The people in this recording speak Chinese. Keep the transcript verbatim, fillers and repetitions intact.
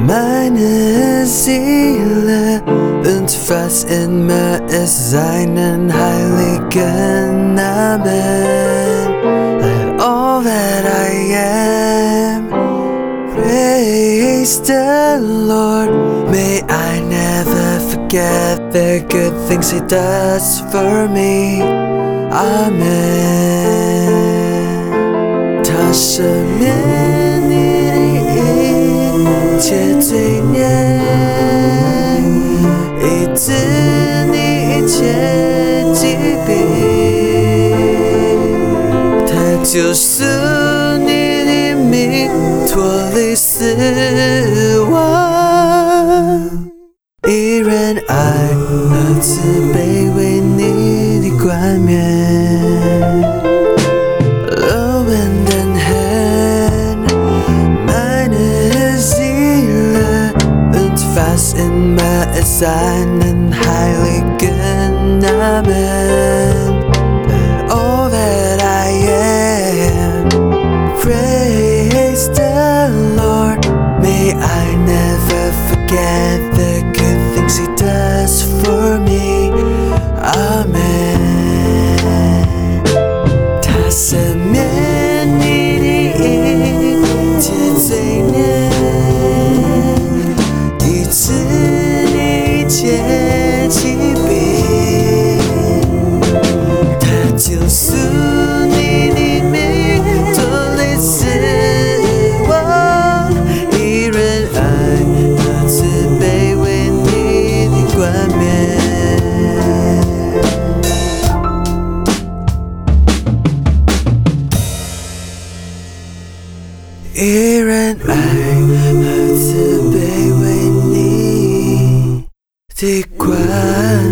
Meine Seele und was in mir ist, seinen heiligen Namen. Let all that I am praise the Lord. May I never forget the good things He does for me. Amen. 他赦免你的一切罪孽，医治你一切疾病，他救赎你的命，脱离死亡。依然爱和慈悲为你的冠冕。Low and hand, meine Seele und was in mir ist, seinen heiligen Namen. All that I am, praise the Lord. May I never forget the good things He does for me. Amen. 他赦免你的一切罪孽，医治你一切疾病，他救赎你的命，脱离死亡。依然爱和慈悲为你的冠冕。依然爱和慈悲为你的冠冕。